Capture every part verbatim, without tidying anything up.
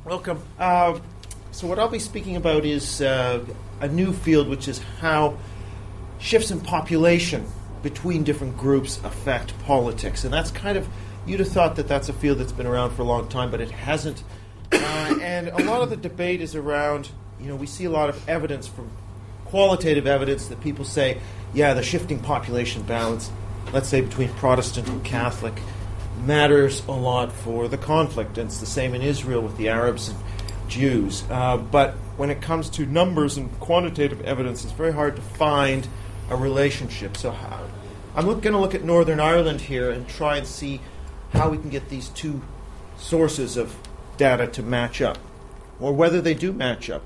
Welcome. Uh, so what I'll be speaking about is uh, a new field, which is how shifts in population between different groups affect politics. And that's kind of, you'd have thought that that's a field that's been around for a long time, but it hasn't. Uh, and a lot of the debate is around, you know, we see a lot of evidence from qualitative evidence that people say, yeah, the shifting population balance, let's say between Protestant and Catholic, matters a lot for the conflict. And it's the same in Israel with the Arabs and Jews. Uh, but when it comes to numbers and quantitative evidence, it's very hard to find a relationship. So how, I'm going to look at Northern Ireland here and try and see how we can get these two sources of data to match up, or whether they do match up.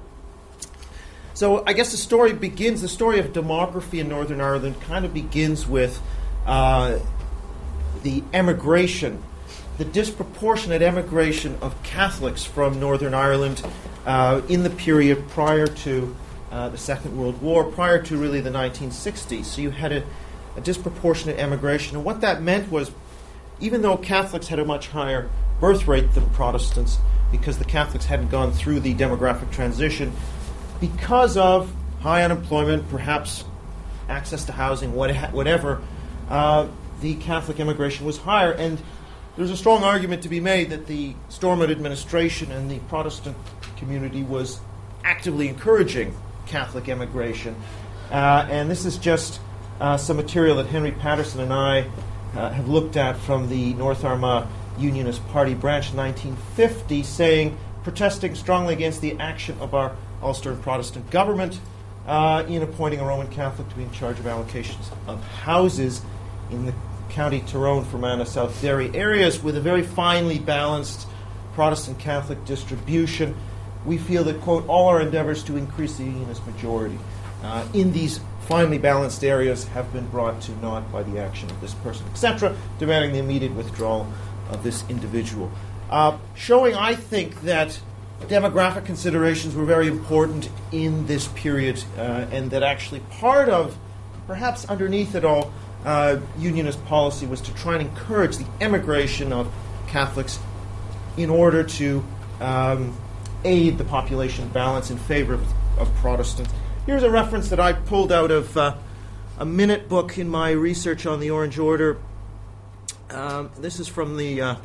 So I guess the story begins, the story of demography in Northern Ireland kind of begins with uh, the emigration, the disproportionate emigration of Catholics from Northern Ireland uh, in the period prior to uh, the Second World War, prior to really the nineteen sixties. So you had a, a disproportionate emigration. And what that meant was, even though Catholics had a much higher birth rate than Protestants, because the Catholics hadn't gone through the demographic transition, because of high unemployment, perhaps access to housing, whatever, uh, the Catholic immigration was higher. And there's a strong argument to be made that the Stormont administration and the Protestant community was actively encouraging Catholic immigration. Uh, and this is just uh, some material that Henry Patterson and I uh, have looked at from the North Armagh Unionist Party branch in nineteen fifty, saying, protesting strongly against the action of our Ulster Protestant government uh, in appointing a Roman Catholic to be in charge of allocations of houses in the County Tyrone, Fermanagh, South Derry areas with a very finely balanced Protestant Catholic distribution. We feel that, quote, all our endeavors to increase the Unionist majority uh, in these finely balanced areas have been brought to naught by the action of this person, et cetera, demanding the immediate withdrawal of this individual. Uh, showing, I think, that demographic considerations were very important in this period, uh, and that actually part of, perhaps underneath it all, uh, Unionist policy was to try and encourage the emigration of Catholics in order to um, aid the population balance in favor of, of Protestants. Here's a reference that I pulled out of uh, a minute book in my research on the Orange Order. Um, this is from the, uh,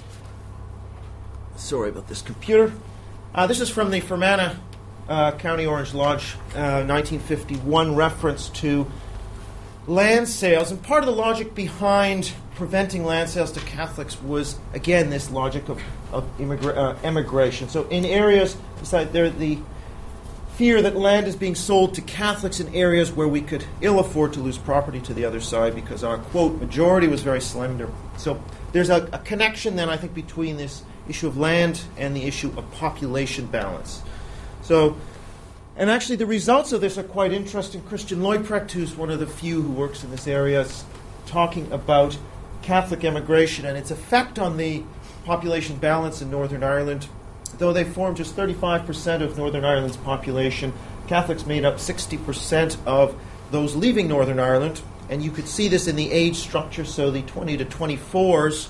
sorry about this computer. Uh, this is from the Fermanagh uh, County Orange Lodge uh, nineteen fifty-one reference to land sales. And part of the logic behind preventing land sales to Catholics was, again, this logic of, of immigra- uh, emigration. So in areas, there the fear that land is being sold to Catholics in areas where we could ill afford to lose property to the other side because our, quote, majority was very slender. So there's a, a connection then, I think, between this issue of land and the issue of population balance. So, and actually the results of this are quite interesting. Christian Leuprecht, who's one of the few who works in this area, is talking about Catholic emigration and its effect on the population balance in Northern Ireland. Though they form just thirty-five percent of Northern Ireland's population, Catholics made up sixty percent of those leaving Northern Ireland. And you could see this in the age structure. So the twenty to twenty-fours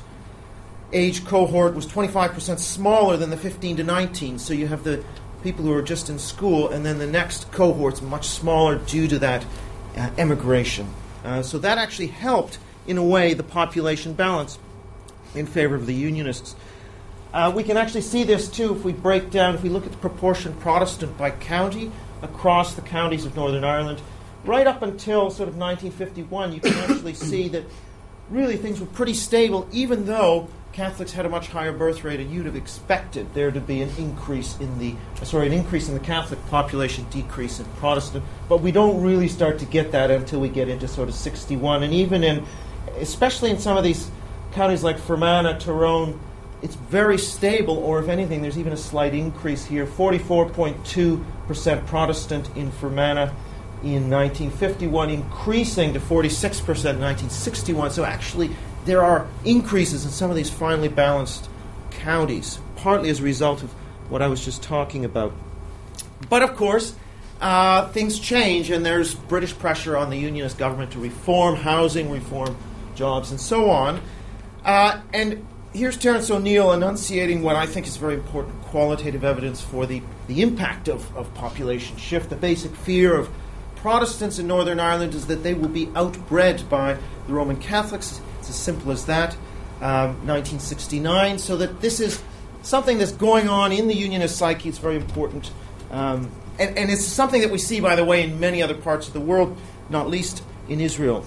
age cohort was twenty-five percent smaller than the fifteen to nineteen. So you have the people who are just in school, and then the next cohort's much smaller due to that uh, emigration. Uh, so that actually helped, in a way, the population balance in favor of the Unionists. Uh, we can actually see this, too, if we break down, if we look at the proportion Protestant by county across the counties of Northern Ireland. Right up until sort of nineteen fifty-one, you can actually see that really things were pretty stable, even though Catholics had a much higher birth rate, and you'd have expected there to be an increase in the, sorry, an increase in the Catholic population, decrease in Protestant. But we don't really start to get that until we get into sort of sixty-one. And even in, especially in some of these counties like Fermanagh, Tyrone, it's very stable, or if anything, there's even a slight increase here. forty-four point two percent Protestant in Fermanagh in nineteen fifty-one, increasing to forty-six percent in nineteen sixty-one. So actually, there are increases in some of these finely balanced counties, partly as a result of what I was just talking about. But of course, uh, things change, and there's British pressure on the Unionist government to reform housing, reform jobs, and so on. Uh, and here's Terence O'Neill enunciating what I think is very important qualitative evidence for the, the impact of, of population shift. The basic fear of Protestants in Northern Ireland is that they will be outbred by the Roman Catholics. It's as simple as that. Um, nineteen sixty-nine, so that this is something that's going on in the Unionist psyche. It's very important. Um, and, and it's something that we see, by the way, in many other parts of the world, not least in Israel.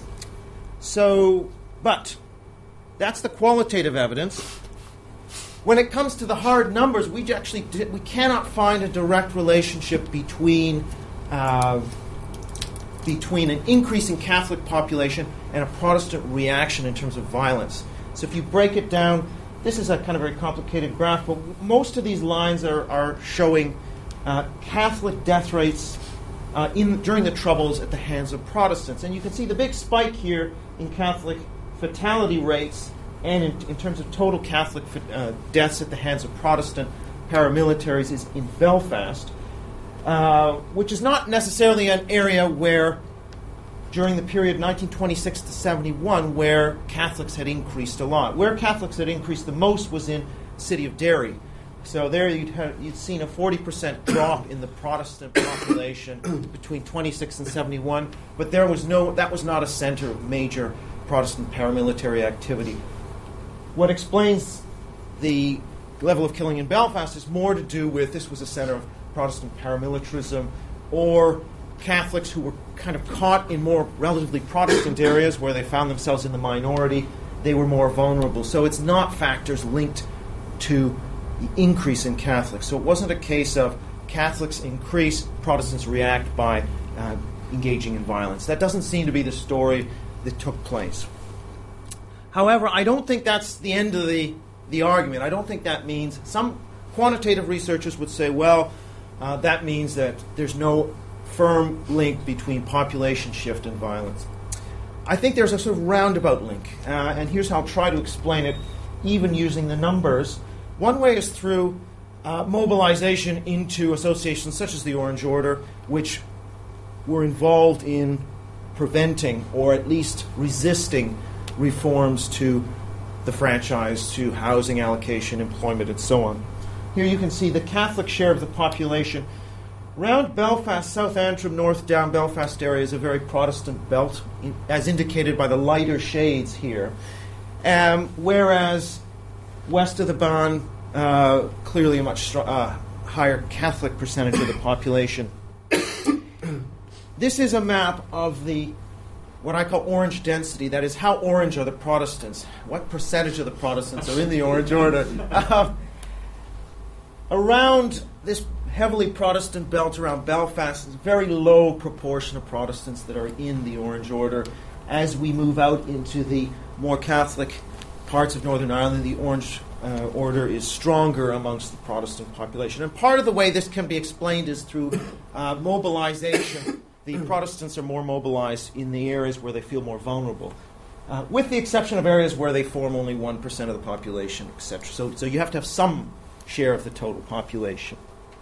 So, but that's the qualitative evidence. When it comes to the hard numbers, we actually did, we cannot find a direct relationship between uh, between an increase in Catholic population and a Protestant reaction in terms of violence. So if you break it down, this is a kind of very complicated graph, but most of these lines are, are showing uh, Catholic death rates uh, in during the Troubles at the hands of Protestants. And you can see the big spike here in Catholic fatality rates and in, in terms of total Catholic uh, deaths at the hands of Protestant paramilitaries is in Belfast, uh, which is not necessarily an area where during the period nineteen twenty-six to seventy-one, where Catholics had increased a lot. Where Catholics had increased the most was in the city of Derry. So there you'd, have, you'd seen a forty percent drop in the Protestant population between twenty-six and seventy-one, but there was no, that was not a center of major Protestant paramilitary activity. What explains the level of killing in Belfast is more to do with this was a center of Protestant paramilitarism, or Catholics who were kind of caught in more relatively Protestant areas where they found themselves in the minority. They were more vulnerable. So it's not factors linked to the increase in Catholics. So it wasn't a case of Catholics increase, Protestants react by uh, engaging in violence. That doesn't seem to be the story that took place. However, I don't think that's the end of the, the argument. I don't think that means, some quantitative researchers would say, well, uh, that means that there's no firm link between population shift and violence. I think there's a sort of roundabout link, uh, and here's how I'll try to explain it, even using the numbers. One way is through uh, mobilization into associations such as the Orange Order, which were involved in preventing or at least resisting reforms to the franchise, to housing allocation, employment, and so on. Here you can see the Catholic share of the population. Around Belfast, South Antrim, North Down Belfast area is a very Protestant belt, in, as indicated by the lighter shades here. Um, whereas west of the Bann, uh, clearly a much str- uh, higher Catholic percentage of the population. This is a map of the what I call orange density. That is, how orange are the Protestants? What percentage of the Protestants are in the Orange Order? Uh, around this heavily Protestant belt around Belfast, is a very low proportion of Protestants that are in the Orange Order. As we move out into the more Catholic parts of Northern Ireland, the Orange uh, Order is stronger amongst the Protestant population. And part of the way this can be explained is through uh, mobilization. The Protestants are more mobilized in the areas where they feel more vulnerable, uh, with the exception of areas where they form only one percent of the population, et cetera. So, so you have to have some share of the total population.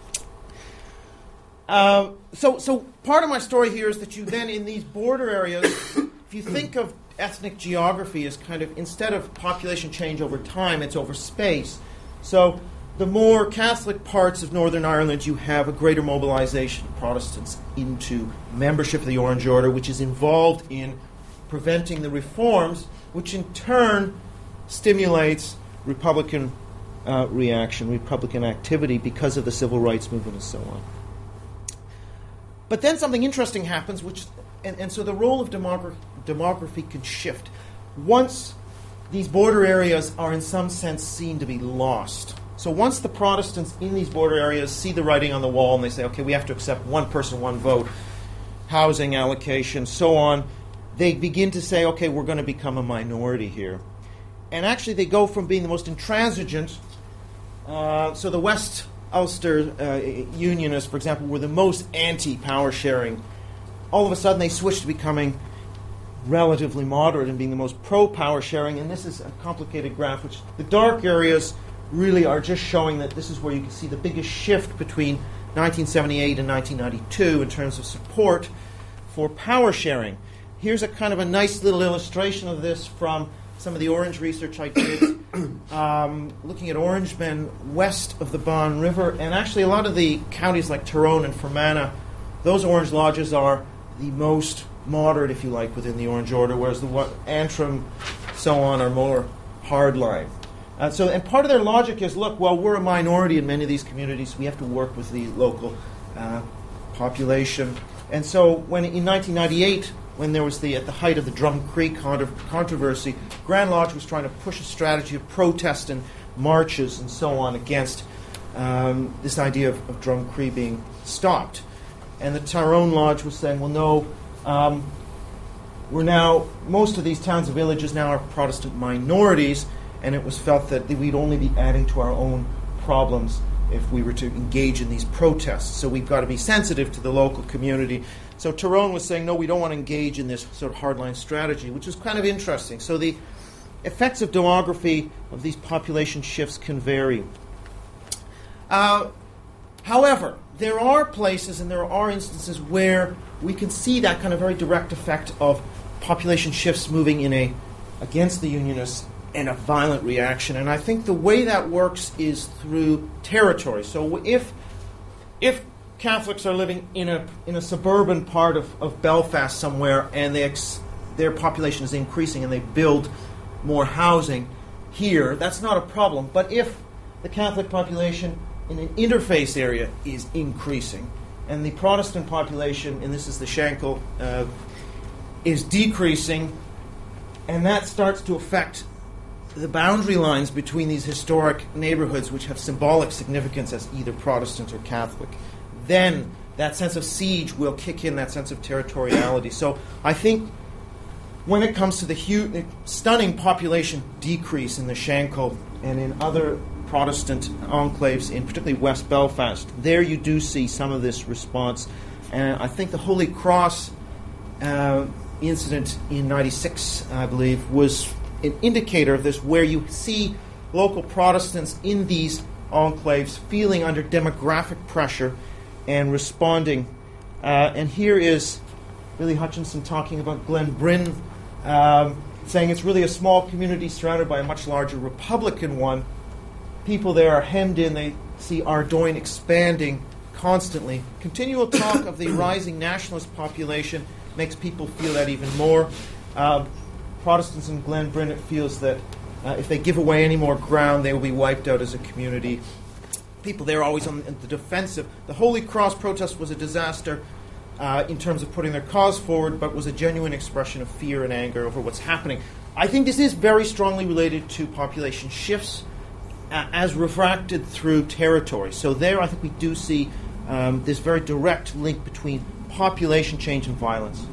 Uh, so, so part of my story here is that you then, in these border areas, if you think of ethnic geography as kind of, instead of population change over time, it's over space. So the more Catholic parts of Northern Ireland, you have a greater mobilization of Protestants into membership of the Orange Order, which is involved in preventing the reforms, which in turn stimulates Republican uh, reaction, Republican activity because of the civil rights movement and so on. But then something interesting happens, which, and, and so the role of demogra- demography can shift. Once these border areas are in some sense seen to be lost. So once the Protestants in these border areas see the writing on the wall and they say, okay, we have to accept one person, one vote, housing allocation, so on, they begin to say, okay, we're going to become a minority here. And actually they go from being the most intransigent, uh, so the West Ulster uh, Unionists, for example, were the most anti-power sharing. All of a sudden they switch to becoming relatively moderate and being the most pro-power sharing, and this is a complicated graph, which the dark areas really are just showing that this is where you can see the biggest shift between nineteen seventy-eight and nineteen ninety-two in terms of support for power sharing. Here's a kind of a nice little illustration of this from some of the Orange research I did, um, looking at Orangemen west of the Bon River, and actually a lot of the counties like Tyrone and Fermanagh, those Orange lodges are the most moderate, if you like, within the Orange Order, whereas the one, Antrim, so on, are more hardline. Uh, so, and part of their logic is, look, well, we're a minority in many of these communities. We have to work with the local uh, population. And so, when in nineteen ninety-eight, when there was the at the height of the Drum Creek contra- controversy, Grand Lodge was trying to push a strategy of protest and marches and so on against um, this idea of, of Drum Creek being stopped. And the Tyrone Lodge was saying, well, no, um, we're now, most of these towns and villages now are Protestant minorities, and it was felt that we'd only be adding to our own problems if we were to engage in these protests. So we've got to be sensitive to the local community. So Tyrone was saying, no, we don't want to engage in this sort of hardline strategy, which is kind of interesting. So the effects of demography of these population shifts can vary. Uh, however, there are places and there are instances where we can see that kind of very direct effect of population shifts moving in a against the Unionists and a violent reaction. And I think the way that works is through territory. So if if Catholics are living in a in a suburban part of, of Belfast somewhere, and they ex- their population is increasing and they build more housing here, that's not a problem. But if the Catholic population in an interface area is increasing, and the Protestant population, and this is the Shankill, uh, is decreasing, and that starts to affect the boundary lines between these historic neighborhoods, which have symbolic significance as either Protestant or Catholic, then that sense of siege will kick in, that sense of territoriality. So I think when it comes to the huge, stunning population decrease in the Shankill and in other Protestant enclaves, in particularly West Belfast, there you do see some of this response. And I think the Holy Cross uh, incident in ninety-six, I believe, was an indicator of this, where you see local Protestants in these enclaves feeling under demographic pressure and responding. Uh, and here is Billy Hutchinson talking about Glenbryn, um, saying it's really a small community surrounded by a much larger Republican one. People there are hemmed in. They see Ardoyne expanding constantly. Continual talk of the rising nationalist population makes people feel that even more. Uh, Protestants in Glenbryn, it feels that uh, if they give away any more ground, they will be wiped out as a community. People there are always on the defensive. The Holy Cross protest was a disaster uh, in terms of putting their cause forward, but was a genuine expression of fear and anger over what's happening. I think this is very strongly related to population shifts uh, as refracted through territory. So there I think we do see um, this very direct link between population change and violence.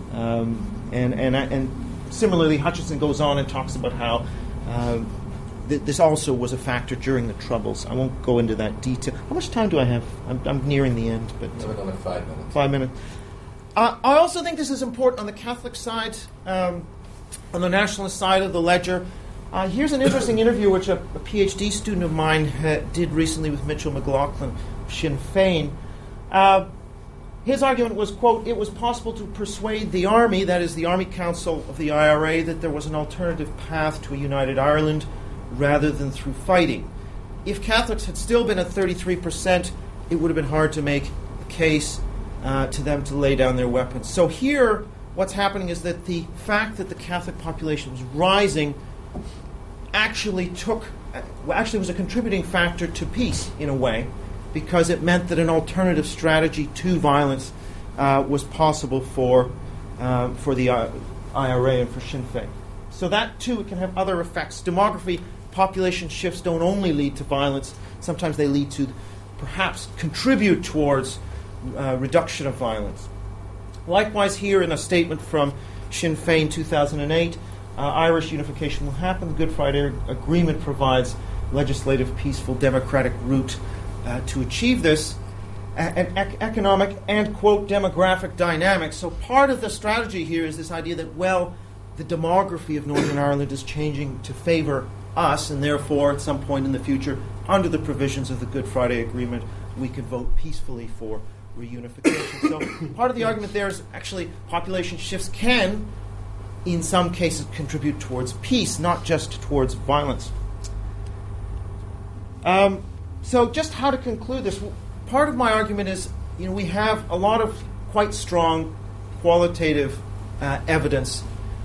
Um, and, and, and Similarly, Hutchinson goes on and talks about how uh, th- this also was a factor during the Troubles. I won't go into that detail. How much time do I have? I'm, I'm nearing the end. But We're going to five minutes. Five minutes. Uh, I also think this is important on the Catholic side, um, on the nationalist side of the ledger. Uh, here's an interesting interview which a, a PhD student of mine ha- did recently with Mitchell McLaughlin of Sinn Féin. Uh, His argument was, quote, it was possible to persuade the Army, that is the Army Council of the I R A, that there was an alternative path to a united Ireland rather than through fighting. If Catholics had still been at thirty-three percent, it would have been hard to make a case uh, to them to lay down their weapons. So here, what's happening is that the fact that the Catholic population was rising actually took, actually was a contributing factor to peace, in a way, because it meant that an alternative strategy to violence uh, was possible for uh, for the uh, I R A and for Sinn Féin. So that, too, can have other effects. Demography, population shifts don't only lead to violence. Sometimes they lead to, perhaps, contribute towards uh, reduction of violence. Likewise, here in a statement from Sinn Féin two thousand eight, uh, Irish unification will happen. The Good Friday Agreement provides legislative, peaceful, democratic route Uh, to achieve this, uh, and ec- economic and, quote, demographic dynamics. So part of the strategy here is this idea that, well, the demography of Northern Ireland is changing to favor us, and therefore, at some point in the future, under the provisions of the Good Friday Agreement, we could vote peacefully for reunification. So part of the argument there is actually population shifts can in some cases, contribute towards peace, not just towards violence. Um, so just how to conclude this? Part of my argument is, you know, we have a lot of quite strong qualitative uh, evidence,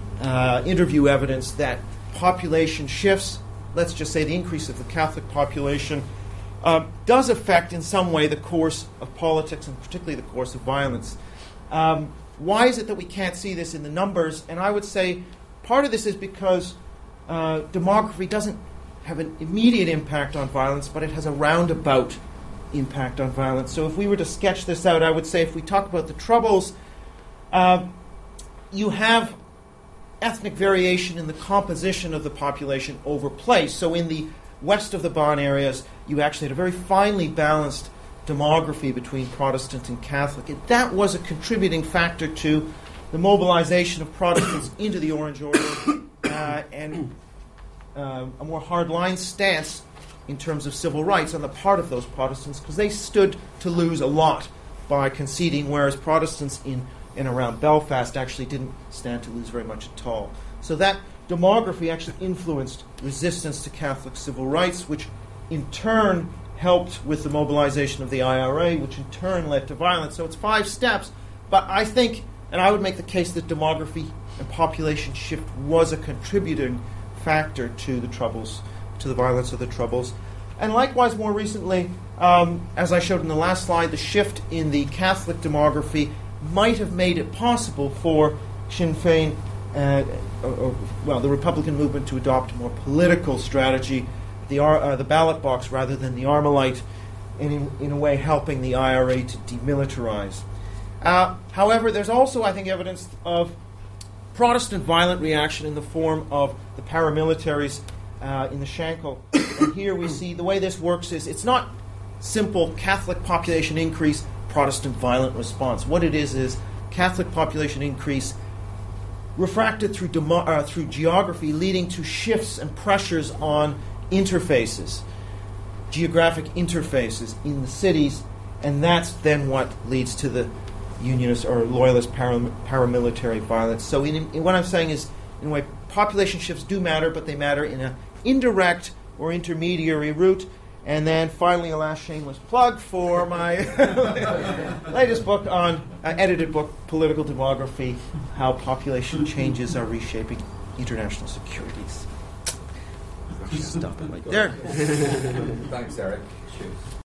uh, interview evidence, that population shifts, let's just say the increase of the Catholic population, uh, does affect in some way the course of politics, and particularly the course of violence. Um, why is it that we can't see this in the numbers? And I would say part of this is because uh, demography doesn't have an immediate impact on violence, but it has a roundabout impact on violence. So if we were to sketch this out, I would say if we talk about the Troubles, uh, you have ethnic variation in the composition of the population over place. So in the west of the Bon areas, you actually had a very finely balanced demography between Protestant and Catholic. And that was a contributing factor to the mobilization of Protestants into the Orange Order uh, and uh, a more hardline stance in terms of civil rights on the part of those Protestants, because they stood to lose a lot by conceding, whereas Protestants in and around Belfast actually didn't stand to lose very much at all. So that demography actually influenced resistance to Catholic civil rights, which in turn helped with the mobilization of the I R A, which in turn led to violence. So it's five steps, but I think, and I would make the case that demography and population shift was a contributing factor to the Troubles, to the violence of the Troubles. And likewise, more recently, um, as I showed in the last slide, the shift in the Catholic demography might have made it possible for Sinn Féin, uh, or, or, well, the Republican movement to adopt a more political strategy, the, uh, the ballot box rather than the Armalite, and in, in a way helping the I R A to demilitarize. Uh, however, there's also, I think, evidence of Protestant violent reaction in the form of the paramilitaries uh, in the Shankill. And here we see the way this works is it's not simple Catholic population increase, Protestant violent response. What it is is Catholic population increase refracted through demo- uh, through geography, leading to shifts and pressures on interfaces, geographic interfaces in the cities, and that's then what leads to the Unionist or Loyalist param- paramilitary violence. So in, in what I'm saying is, in a way, population shifts do matter, but they matter in an indirect or intermediary route. And then finally, a last shameless plug for my latest book on, uh, edited book, Political Demography, How Population Changes Are Reshaping International Securities. Stop it right there. Thanks, Eric. Cheers.